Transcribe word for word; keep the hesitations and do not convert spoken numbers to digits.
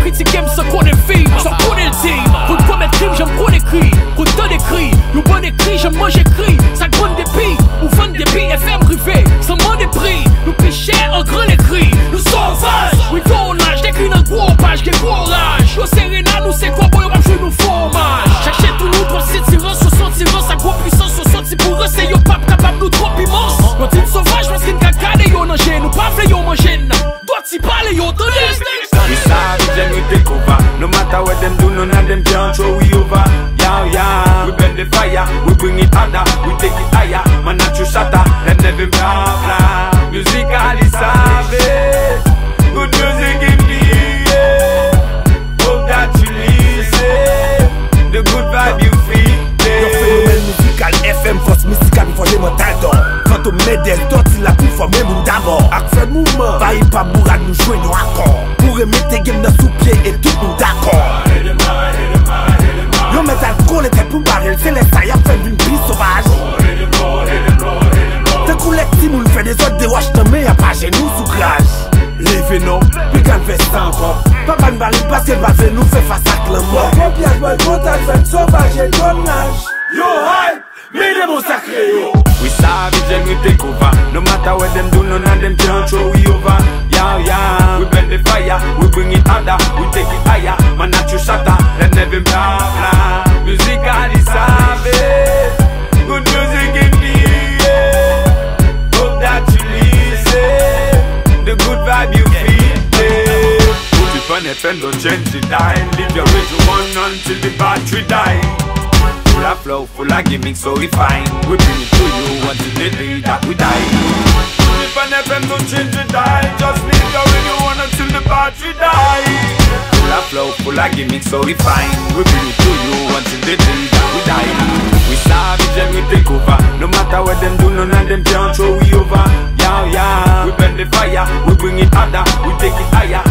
critique ce qu'on est film. J'en connais le team. Contre commettre crime, j'aime qu'on écrit. Contre donner des cris, nous bon écrit, j'aime moi j'écris. Ça donne des billes, ou vendre des billes F M privé. Sans moins des prix, nous pichons en grand écrit. Nous sauvages, oui, bon âge, décrit dans gros page, des gros rage. Yo Serena, nous c'est quoi, boy, on va jouer nos fromage. J'achète tout nous, trois six tirants, soixante tirants, sa gros puissance, soixante si pour eux, c'est yo pape capable, nous trop immense. Nos types sauvages, parce qu'une cacade, yo nager, nous pas fait yo manger. Toi t'y parles, yo, t'en we savage and we take over. No matter what them do, none of them can't throw we over. Yeah, yeah. We bend the fire, we bring it harder, we take it higher. Man, not you shatter, let never blah blah. Musically savage, good music in me. Hope that you listen, the good vibe you feel. Yo phénomène musical F M force mystical pour les mental d'or. Quand on met des dots, il a pu former mon d'abord. Avec ce mouvement, va y pas bourrade nous jouer nos accords. Pour remettre game dans sous-pied et tout nous d'accord. Yo metal cool était pour barrer, c'est les tailles à faire d'une vie sauvage. T'es collectif, on fait des autres des watch, mais y'a pas chez nous sous grage. Les vénons, puis qu'elle fait ça encore. Papa ne barre parce qu'elle va venir nous faire face à l'amour. Copiage, moi, contact, fait sauvage et donnage. Yo, hype, mais des mots sacrés, yo. We savage and we take over. No matter what them do, none of them can't throw we over. Yeah, yeah. We bend the fire, we bring it harder, we take it higher. Man, not you shatter, let never blah blah. Musically savage, good music in the air. Hope that you listen, the good vibe you feel. Yeah. Put it on F M, don't change the dial. Leave your radio on until the battery die. Full of flow, full of gimmicks, so refined. We bring it to you until the day that we die. If an F M don't change the dial, just leave your radio on until the battery die. Full of flow, full of gimmicks, so refined. We bring it to you until the day that we die. We savage and we take over. No matter what them do, none of them can't throw we over. Yeah, yeah. We bend the fire, we bring it harder, we take it higher.